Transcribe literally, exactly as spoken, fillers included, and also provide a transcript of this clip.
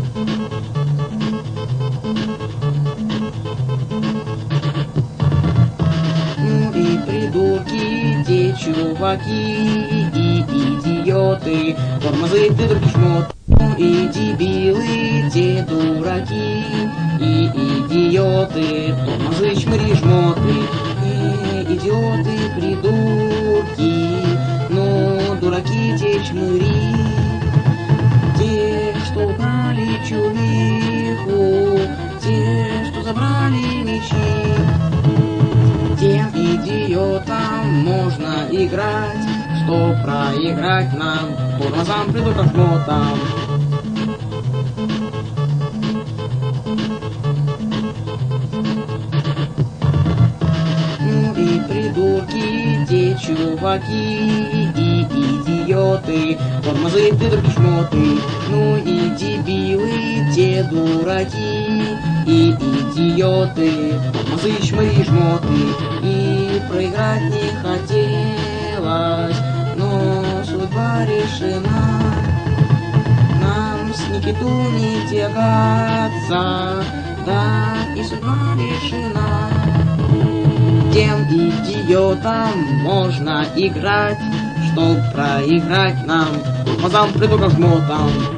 Ну и придурки, те чуваки и идиоты, тормозы, придурки, шмот. Ну и дебилы, те дураки и идиоты, тормозы, чмыри, жмоты. Э, идиоты, придурки, ну дураки, те чмыри, те, что украли чувиху, те, что забрали мечи. Тем идиотам можно играть, что проиграть нам, тормозам, придуркам, жмотам. Ну и придурки, те чуваки и идиоты, тормозы, придурки, шмоты. Ну и дебилы, те дураки и идиоты, тормозы, чмыри, жмоты. И проиграть не хотелось, но судьба решена. Нам с Никиту не тягаться, да и судьба решена. Тем идиотам можно играть, чтоб проиграть нам, тормозам, придуркам, жмотам.